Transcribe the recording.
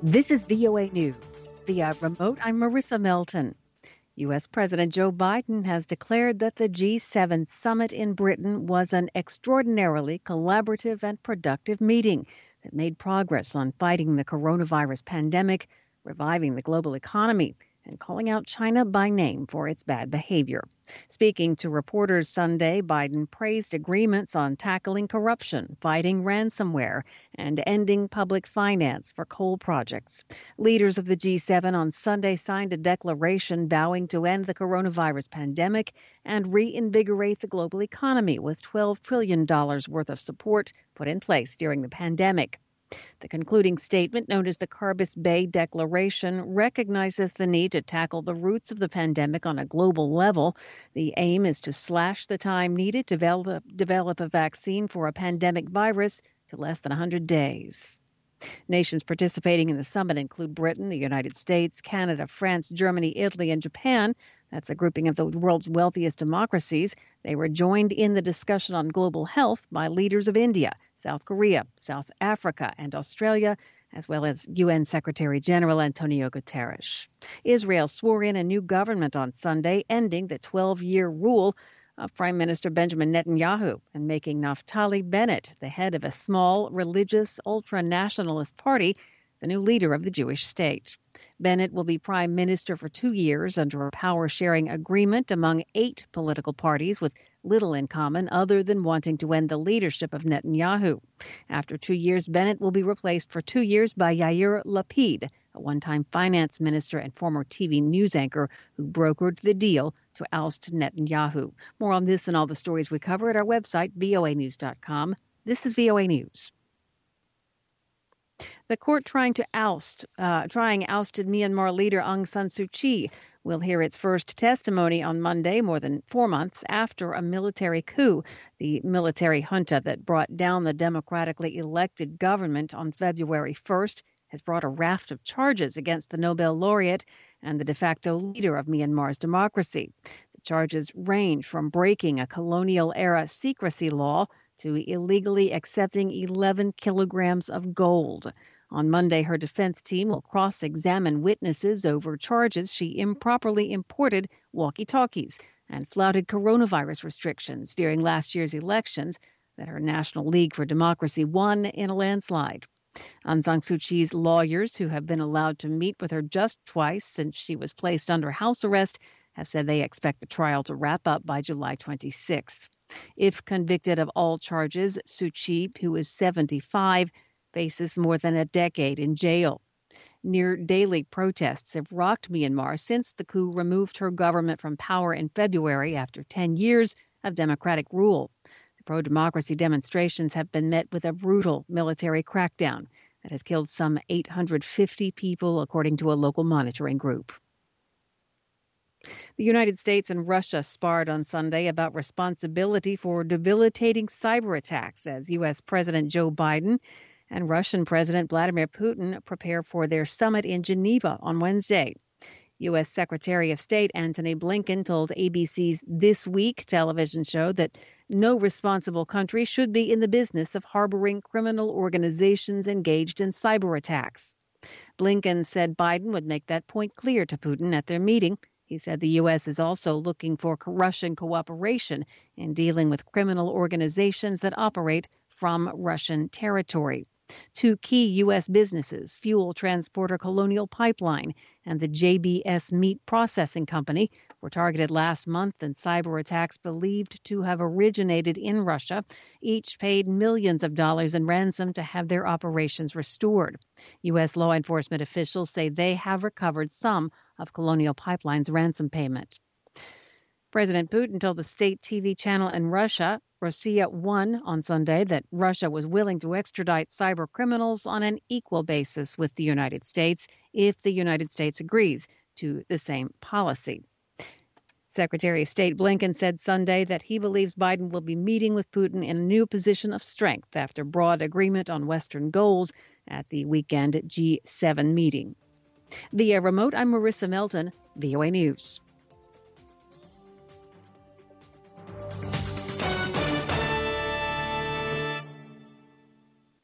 This is VOA News. Via remote, I'm Marissa Melton. U.S. President Joe Biden has declared that the G7 summit in Britain was an extraordinarily collaborative and productive meeting that made progress on fighting the coronavirus pandemic, reviving the global economy, and calling out China by name for its bad behavior. Speaking to reporters Sunday, Biden praised agreements on tackling corruption, fighting ransomware, and ending public finance for coal projects. Leaders of the G7 on Sunday signed a declaration vowing to end the coronavirus pandemic and reinvigorate the global economy with $12 trillion worth of support put in place during the pandemic. The concluding statement, known as the Carbis Bay Declaration, recognizes the need to tackle the roots of the pandemic on a global level. The aim is to slash the time needed to develop a vaccine for a pandemic virus to less than 100 days. Nations participating in the summit include Britain, the United States, Canada, France, Germany, Italy, and Japan. That's a grouping of the world's wealthiest democracies. They were joined in the discussion on global health by leaders of India, South Korea, South Africa, and Australia, as well as UN Secretary General Antonio Guterres. Israel swore in a new government on Sunday, ending the 12-year rule of Prime Minister Benjamin Netanyahu and making Naftali Bennett the head of a small, religious, ultra-nationalist party, the new leader of the Jewish state. Bennett will be prime minister for 2 years under a power-sharing agreement among 8 political parties with little in common other than wanting to end the leadership of Netanyahu. After 2 years, Bennett will be replaced for 2 years by Yair Lapid, a one-time finance minister and former TV news anchor who brokered the deal to oust Netanyahu. More on this and all the stories we cover at our website, voanews.com. This is VOA News. The court trying ousted Myanmar leader Aung San Suu Kyi will hear its first testimony on Monday, more than 4 months after a military coup. The military junta that brought down the democratically elected government on February 1st has brought a raft of charges against the Nobel laureate and the de facto leader of Myanmar's democracy. The charges range from breaking a colonial-era secrecy law to illegally accepting 11 kilograms of gold. On Monday, her defense team will cross-examine witnesses over charges she improperly imported walkie-talkies and flouted coronavirus restrictions during last year's elections that her National League for Democracy won in a landslide. Aung San Suu Kyi's lawyers, who have been allowed to meet with her just twice since she was placed under house arrest, have said they expect the trial to wrap up by July 26th. If convicted of all charges, Suu Kyi, who is 75, faces more than a decade in jail. Near-daily protests have rocked Myanmar since the coup removed her government from power in February after 10 years of democratic rule. The pro-democracy demonstrations have been met with a brutal military crackdown that has killed some 850 people, according to a local monitoring group. The United States and Russia sparred on Sunday about responsibility for debilitating cyber attacks as U.S. President Joe Biden and Russian President Vladimir Putin prepare for their summit in Geneva on Wednesday. U.S. Secretary of State Antony Blinken told ABC's This Week television show that no responsible country should be in the business of harboring criminal organizations engaged in cyber attacks. Blinken said Biden would make that point clear to Putin at their meeting. He said the U.S. is also looking for Russian cooperation in dealing with criminal organizations that operate from Russian territory. 2 key U.S. businesses, fuel transporter Colonial Pipeline and the JBS Meat Processing Company, were targeted last month in cyber attacks believed to have originated in Russia. Each paid millions of dollars in ransom to have their operations restored. U.S. law enforcement officials say they have recovered some of Colonial Pipeline's ransom payment. President Putin told the state TV channel in Russia, Rossiya 1, on Sunday that Russia was willing to extradite cyber criminals on an equal basis with the United States if the United States agrees to the same policy. Secretary of State Blinken said Sunday that he believes Biden will be meeting with Putin in a new position of strength after broad agreement on Western goals at the weekend G7 meeting. Via remote, I'm Marissa Melton, VOA News.